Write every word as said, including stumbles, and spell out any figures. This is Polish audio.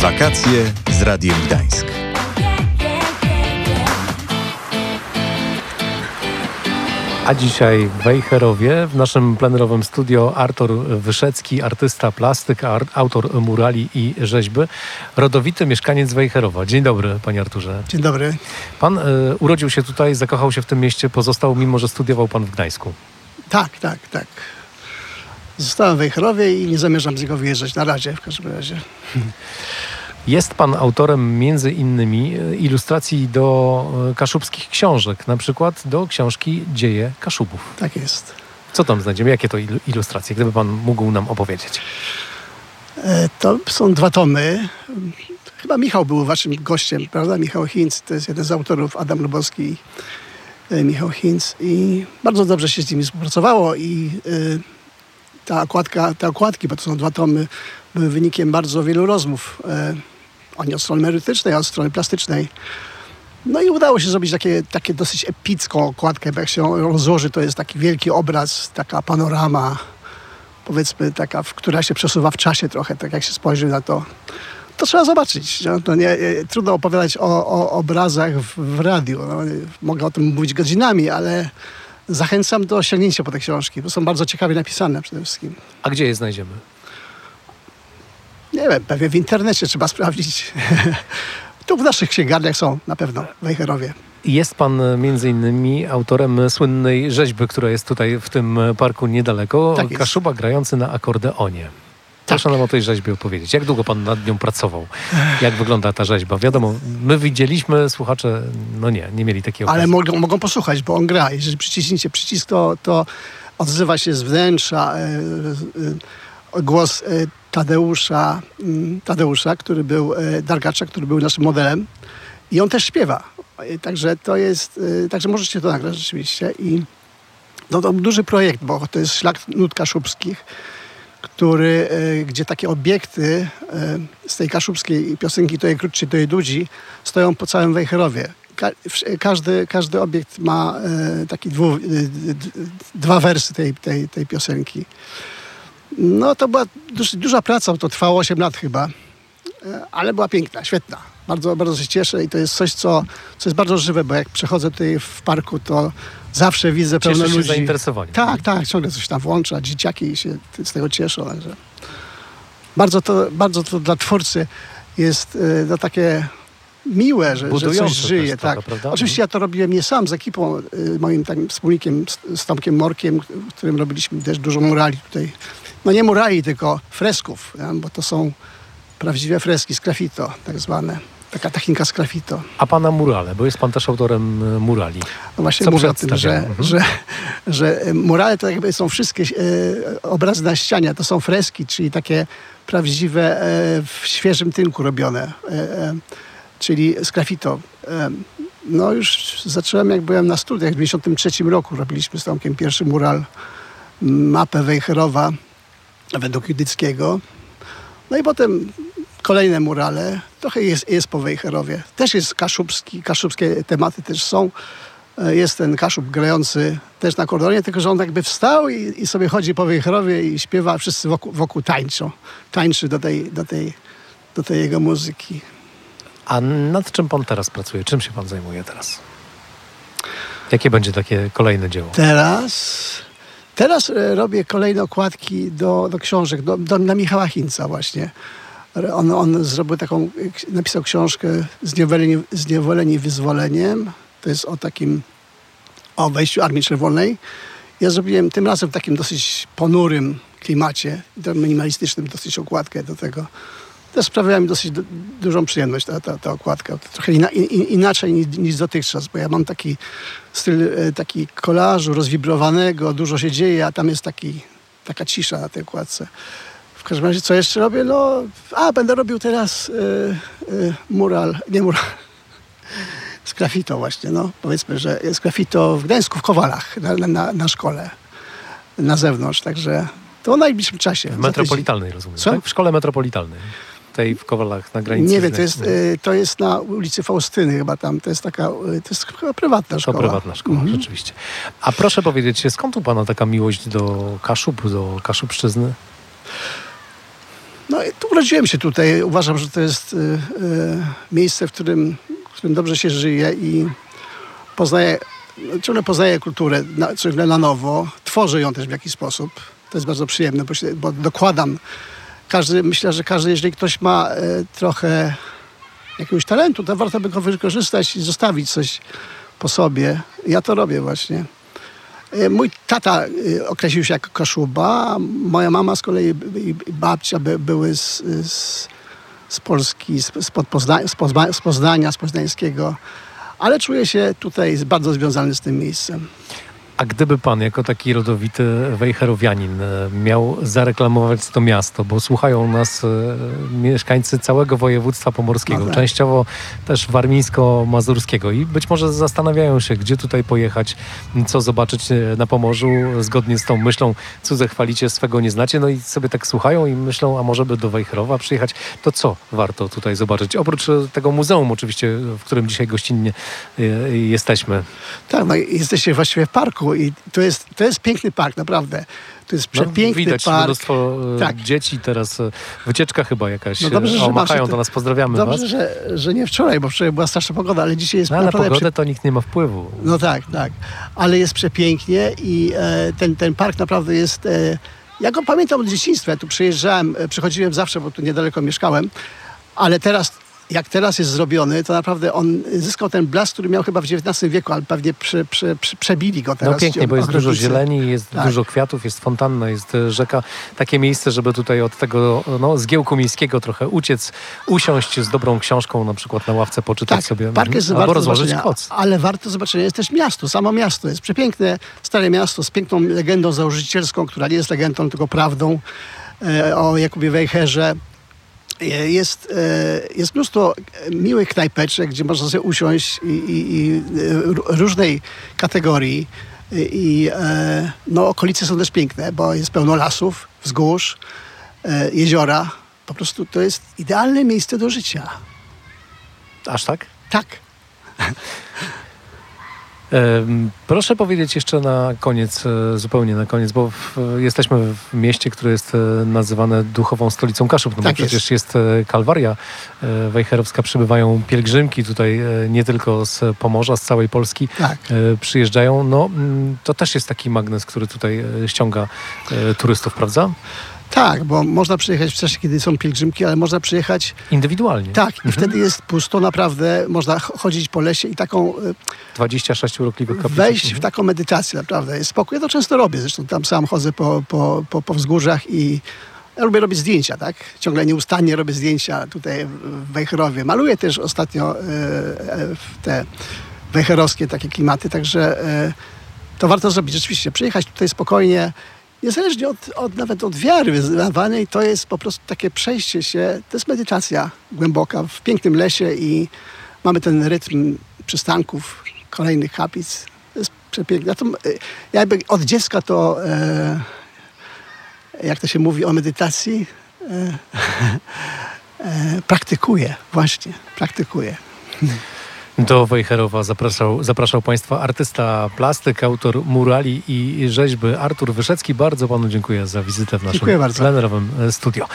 Wakacje z Radiem Gdańsk. A dzisiaj w Wejherowie, w naszym plenerowym studio, Artur Wyszecki, artysta, plastyk, autor murali i rzeźby, rodowity mieszkaniec Wejherowa. Dzień dobry, panie Arturze. Dzień dobry. Pan y, urodził się tutaj, zakochał się w tym mieście, pozostał, mimo że studiował pan w Gdańsku. Tak, tak, tak. Zostałem w Wejherowie i nie zamierzam z niego wyjeżdżać na razie, w każdym razie. Jest pan autorem między innymi ilustracji do kaszubskich książek, na przykład do książki Dzieje Kaszubów. Tak jest. Co tam znajdziemy? Jakie to ilustracje? Gdyby pan mógł nam opowiedzieć. E, to są dwa tomy. Chyba Michał był waszym gościem, prawda? Michał Hinz, to jest jeden z autorów, Adam Lubowski i e, Michał Hinz. I bardzo dobrze się z nimi współpracowało i e, ta okładka, te okładki, bo to są dwa tomy, były wynikiem bardzo wielu rozmów. E, oni od strony merytorycznej, a od strony plastycznej. No i udało się zrobić takie, takie dosyć epicką okładkę, bo jak się ją rozłoży, to jest taki wielki obraz, taka panorama, powiedzmy taka, która się przesuwa w czasie trochę, tak jak się spojrzy na to. To trzeba zobaczyć. No, to nie, trudno opowiadać o, o obrazach w, w radiu. No, mogę o tym mówić godzinami, ale zachęcam do sięgnięcia po te książki, bo są bardzo ciekawie napisane przede wszystkim. A gdzie je znajdziemy? Nie wiem, pewnie w internecie trzeba sprawdzić. Tu w naszych księgarniach są na pewno, w Wejherowie. Jest pan między innymi autorem słynnej rzeźby, która jest tutaj w tym parku niedaleko. Tak jest. Kaszuba grający na akordeonie. Proszę Tak. nam o tej rzeźbie opowiedzieć. Jak długo pan nad nią pracował? Jak wygląda ta rzeźba? Wiadomo, my widzieliśmy, słuchacze, no nie, nie mieli takiej okazji. Ale mogą, mogą posłuchać, bo on gra. Jeżeli przyciśniecie przycisk, to, to odzywa się z wnętrza e, e, głos e, Tadeusza, m, Tadeusza, który był, e, Dargacza, który był naszym modelem. I on też śpiewa. E, także to jest, e, także możecie to nagrać rzeczywiście. I no, to duży projekt, bo to jest Szlak Nut Kaszubskich, który, e, gdzie takie obiekty e, z tej kaszubskiej piosenki To je krótszy, to je dudzi stoją po całym Wejherowie. Ka- w- każdy, każdy obiekt ma e, taki dwu, e, d- dwa wersy tej, tej, tej piosenki. No to była duż, duża praca, to trwało osiem lat chyba, e, ale była piękna, świetna. Bardzo, bardzo się cieszę i to jest coś, co, co jest bardzo żywe, bo jak przechodzę tutaj w parku, to zawsze widzę pełno Cieszy się ludzi. zainteresowaniem. Tak, tak, ciągle coś tam włącza, dzieciaki się z tego cieszą. Także bardzo, to, bardzo to dla twórcy jest y, no, takie miłe, że, że Budujące coś żyje. też trochę, Tak. prawda? Oczywiście ja to robiłem nie sam, z ekipą, y, moim takim wspólnikiem, z, z Tomkiem Morkiem, w którym robiliśmy też dużo murali tutaj. No nie murali, tylko fresków, ja, bo to są prawdziwe freski z graffito, tak zwane. Taka technika z graffito. A pana murale, bo jest pan też autorem e, murali. No właśnie Co mówię o tym, że, przedstawiamy? Mhm. że, że murale to jakby są wszystkie e, obrazy na ścianie, to są freski, czyli takie prawdziwe, e, w świeżym tynku robione, e, e, czyli z graffito. E, no już zacząłem, jak byłem na studiach, w dziewięćdziesiątym trzecim roku robiliśmy z Tomkiem pierwszy mural, mapę Wejherowa według Judyckiego. No i potem kolejne murale, trochę jest, jest po Wejherowie. Też jest kaszubski, kaszubskie tematy też są. Jest ten Kaszub grający też na akordeonie, tylko że on jakby wstał i, i sobie chodzi po Wejherowie i śpiewa, a wszyscy wokół, wokół tańczą. Tańczy do tej, do, tej, do tej jego muzyki. A nad czym pan teraz pracuje? Czym się pan zajmuje teraz? Jakie będzie takie kolejne dzieło? Teraz, teraz e, robię kolejne okładki do, do książek, do, do, na Michała Hinca właśnie. On, on zrobił taką, napisał książkę Zniewoleni, Zniewoleni wyzwoleniem. To jest o takim, o wejściu Armii Czerwonej. Ja zrobiłem tym razem w takim dosyć ponurym klimacie, minimalistycznym dosyć okładkę do tego. To sprawia mi dosyć du- dużą przyjemność ta, ta, ta okładka. To trochę ina, in, inaczej niż, niż dotychczas, bo ja mam taki styl e, taki kolażu rozwibrowanego, dużo się dzieje, a tam jest taki, taka cisza na tej okładce. W każdym razie, co jeszcze robię? No, a będę robił teraz e, e, mural, nie mural, z graffito właśnie, no. Powiedzmy, że jest graffito w Gdańsku, w Kowalach, na, na, na szkole, na zewnątrz, także to w najbliższym czasie. W metropolitalnej, rozumiem, Co? tak? W szkole metropolitalnej. Tej w Kowalach na granicy. Nie wiem, z to jest, Gdańskiem. y, to jest na ulicy Faustyny chyba tam. To jest taka, y, to jest chyba prywatna To szkoła. prywatna szkoła, Mhm. rzeczywiście. A proszę powiedzieć, skąd u pana taka miłość do Kaszub, do Kaszubszczyzny? No i tu urodziłem się tutaj. Uważam, że to jest y, y, miejsce, w którym, w którym dobrze się żyje i poznaję, ciągle poznaję kulturę na, ciągle na nowo. Tworzę ją też w jakiś sposób. To jest bardzo przyjemne, bo, się, bo dokładam. Każdy, myślę, że każdy, jeżeli ktoś ma y, trochę jakiegoś talentu, to warto by go wykorzystać i zostawić coś po sobie. Ja to robię właśnie. Mój tata określił się jako Kaszuba, moja mama z kolei i babcia by, były z, z, z Polski, z, z, Poznań, z, Pozna, z Poznania, z Poznańskiego, ale czuję się tutaj bardzo związany z tym miejscem. A gdyby pan jako taki rodowity wejherowianin miał zareklamować to miasto, bo słuchają nas e, mieszkańcy całego województwa pomorskiego, no tak. częściowo też warmińsko-mazurskiego i być może zastanawiają się, gdzie tutaj pojechać, co zobaczyć na Pomorzu, zgodnie z tą myślą, cudze chwalicie, swego nie znacie, no i sobie tak słuchają i myślą, a może by do Wejherowa przyjechać, to co warto tutaj zobaczyć? Oprócz tego muzeum oczywiście, w którym dzisiaj gościnnie e, jesteśmy. Tak, no jesteście właściwie w parku. I to jest, to jest piękny park, naprawdę. To jest przepiękny no, widać park. mnóstwo tak. dzieci teraz. Wycieczka chyba jakaś. No dobrze, o, że machają to, do nas, pozdrawiamy dobrze, was. Że, że nie wczoraj, bo wczoraj była straszna pogoda, ale dzisiaj jest no, ale naprawdę... na pogodę prze... to nikt nie ma wpływu. No tak, tak. Ale jest przepięknie i e, ten, ten park naprawdę jest... E, ja go pamiętam od dzieciństwa. Ja tu przyjeżdżałem, przychodziłem zawsze, bo tu niedaleko mieszkałem, ale teraz... Jak teraz jest zrobiony, to naprawdę on zyskał ten blask, który miał chyba w dziewiętnastym wieku, ale pewnie prze, prze, prze, przebili go teraz. No pięknie, bo jest dużo zieleni, jest tak. dużo kwiatów, jest fontanna, jest rzeka. Takie miejsce, żeby tutaj od tego no, zgiełku miejskiego trochę uciec, usiąść z dobrą książką, na przykład na ławce, poczytać tak, sobie, park jest albo warto rozłożyć zobaczenia, koc. ale warto zobaczenia jest też miasto, samo miasto. Jest przepiękne, stare miasto z piękną legendą założycielską, która nie jest legendą, tylko prawdą, e, o Jakubie Wejherze. Jest, jest mnóstwo miłych knajpeczek, gdzie można sobie usiąść i, i, i różnej kategorii. I no, okolice są też piękne, bo jest pełno lasów, wzgórz, jeziora. Po prostu to jest idealne miejsce do życia. Aż tak? Tak. Proszę powiedzieć jeszcze na koniec, zupełnie na koniec, bo w, jesteśmy w mieście, które jest nazywane duchową stolicą Kaszub, no tak bo przecież jest, jest Kalwaria wejherowska, przybywają pielgrzymki tutaj nie tylko z Pomorza, z całej Polski tak. przyjeżdżają. No, to też jest taki magnes, który tutaj ściąga turystów, prawda? Tak, bo można przyjechać w czasie, kiedy są pielgrzymki, ale można przyjechać... Indywidualnie. Tak, i mhm. wtedy jest pusto, naprawdę. Można chodzić po lesie i taką... dwadzieścia sześć urokliwych kaplic. Wejść mhm. w taką medytację, naprawdę. Jest spokój. Ja to często robię. Zresztą tam sam chodzę po, po, po, po wzgórzach i ja lubię robić zdjęcia, tak? Ciągle nieustannie robię zdjęcia tutaj w Wejherowie. Maluję też ostatnio e, te wejherowskie takie klimaty, także e, to warto zrobić. Rzeczywiście, przyjechać tutaj spokojnie, niezależnie od, od, nawet od wiary wyznawanej, to jest po prostu takie przejście się, to jest medytacja głęboka w pięknym lesie i mamy ten rytm przystanków, kolejnych kaplic. To jest przepiękne. Ja, to, ja jakby od dziecka to, e, jak to się mówi o medytacji, e, e, praktykuję, właśnie, praktykuję. Do Wejherowa zapraszał, zapraszał Państwa artysta plastyk, autor murali i rzeźby Artur Wyszecki. Bardzo Panu dziękuję za wizytę w naszym plenerowym studio.